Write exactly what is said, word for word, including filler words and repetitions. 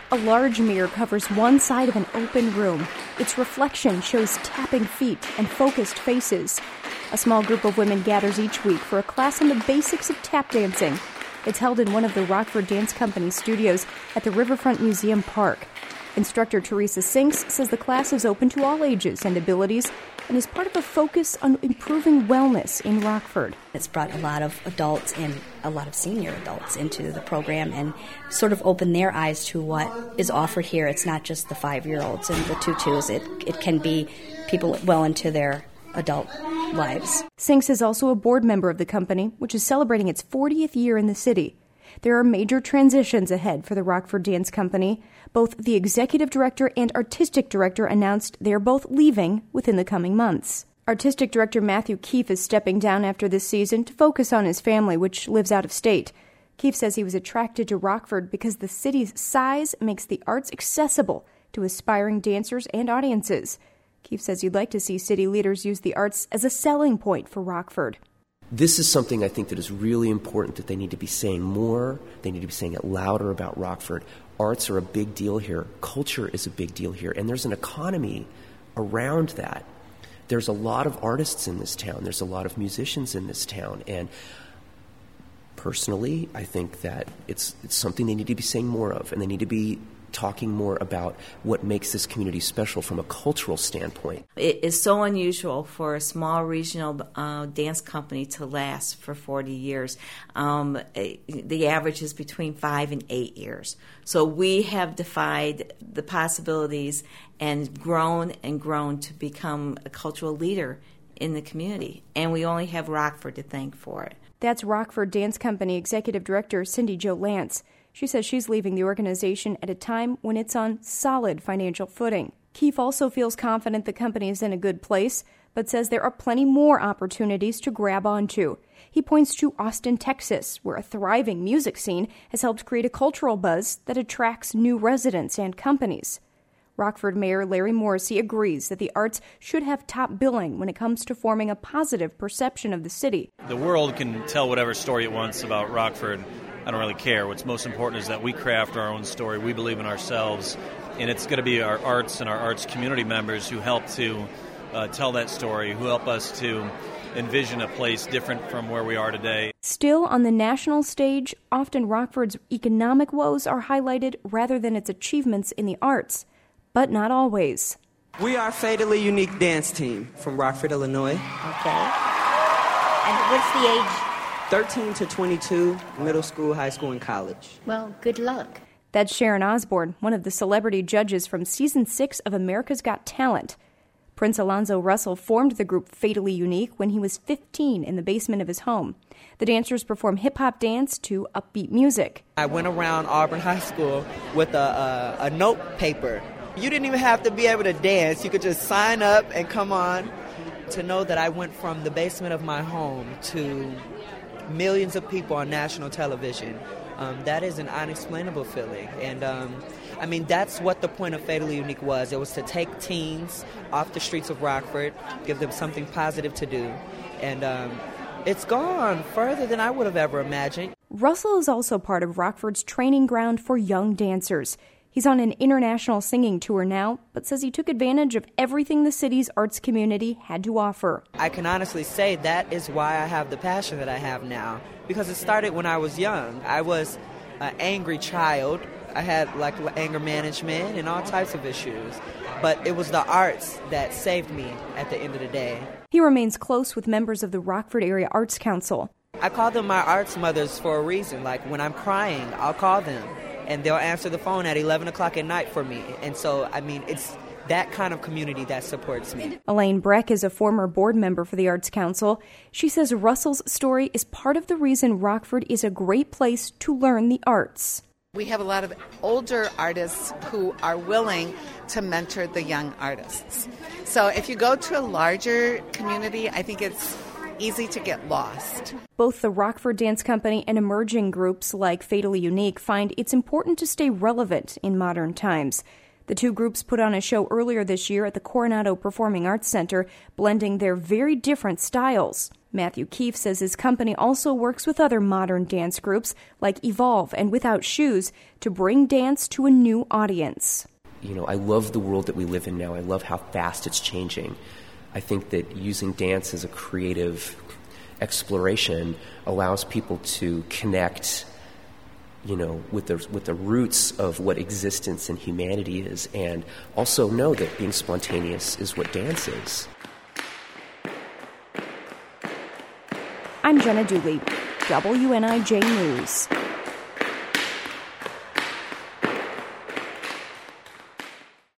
A large mirror covers one side of an open room. Its reflection shows tapping feet and focused faces. A small group of women gathers each week for a class on the basics of tap dancing. It's held in one of the Rockford Dance Company studios at the Riverfront Museum Park. Instructor Teresa Sinks says the class is open to all ages and abilities and is part of a focus on improving wellness in Rockford. It's brought a lot of adults and a lot of senior adults into the program and sort of opened their eyes to what is offered here. It's not just the five-year-olds and the tutus. It, it can be people well into their adult lives. Sinks is also a board member of the company, which is celebrating its fortieth year in the city. There are major transitions ahead for the Rockford Dance Company. Both the executive director and artistic director announced they are both leaving within the coming months. Artistic director Matthew Keefe is stepping down after this season to focus on his family, which lives out of state. Keefe says he was attracted to Rockford because the city's size makes the arts accessible to aspiring dancers and audiences. Keefe says he'd like to see city leaders use the arts as a selling point for Rockford. This is something I think that is really important, that they need to be saying more. They need to be saying it louder about Rockford. Arts are a big deal here. Culture is a big deal here. And there's an economy around that. There's a lot of artists in this town. There's a lot of musicians in this town. And personally, I think that it's, it's something they need to be saying more of. And they need to be talking more about what makes this community special from a cultural standpoint. It is so unusual for a small regional uh, dance company to last for forty years. Um, the average is between five and eight years. So we have defied the possibilities and grown and grown to become a cultural leader in the community. And we only have Rockford to thank for it. That's Rockford Dance Company Executive Director Cindy Jo Lance. She says she's leaving the organization at a time when it's on solid financial footing. Keefe also feels confident the company is in a good place, but says there are plenty more opportunities to grab onto. He points to Austin, Texas, where a thriving music scene has helped create a cultural buzz that attracts new residents and companies. Rockford Mayor Larry Morrissey agrees that the arts should have top billing when it comes to forming a positive perception of the city. The world can tell whatever story it wants about Rockford. I don't really care. What's most important is that we craft our own story. We believe in ourselves, and it's going to be our arts and our arts community members who help to uh, tell that story, who help us to envision a place different from where we are today. Still, on the national stage, often Rockford's economic woes are highlighted rather than its achievements in the arts, but not always. We are Fatally Unique Dance Team from Rockford, Illinois. Okay. And what's the age? thirteen to twenty-two, middle school, high school, and college. Well, good luck. That's Sharon Osborne, one of the celebrity judges from Season six of America's Got Talent. Prince Alonzo Russell formed the group Fatally Unique when he was fifteen in the basement of his home. The dancers perform hip-hop dance to upbeat music. I went around Auburn High School with a, a, a note paper. You didn't even have to be able to dance. You could just sign up and come on. To know that I went from the basement of my home to millions of people on national television, um, that is an unexplainable feeling. And um, I mean, that's what the point of Fatally Unique was. It was to take teens off the streets of Rockford, give them something positive to do. And um, it's gone further than I would have ever imagined. Russell is also part of Rockford's training ground for young dancers. He's on an international singing tour now, but says he took advantage of everything the city's arts community had to offer. I can honestly say that is why I have the passion that I have now, because it started when I was young. I was an angry child. I had like anger management and all types of issues, but it was the arts that saved me at the end of the day. He remains close with members of the Rockford Area Arts Council. I call them my arts mothers for a reason. Like when I'm crying, I'll call them. And they'll answer the phone at eleven o'clock at night for me. And so, I mean, it's that kind of community that supports me. Elaine Breck is a former board member for the Arts Council. She says Russell's story is part of the reason Rockford is a great place to learn the arts. We have a lot of older artists who are willing to mentor the young artists. So if you go to a larger community, I think it's easy to get lost. Both the Rockford Dance Company and emerging groups like Fatally Unique find it's important to stay relevant in modern times. The two groups put on a show earlier this year at the Coronado Performing Arts Center, blending their very different styles. Matthew Keefe says his company also works with other modern dance groups like Evolve and Without Shoes to bring dance to a new audience. You know, I love the world that we live in now. I love how fast it's changing. I think that using dance as a creative exploration allows people to connect, you know, with the with the roots of what existence and humanity is, and also know that being spontaneous is what dance is. I'm Jenna Dooley, W N I J News.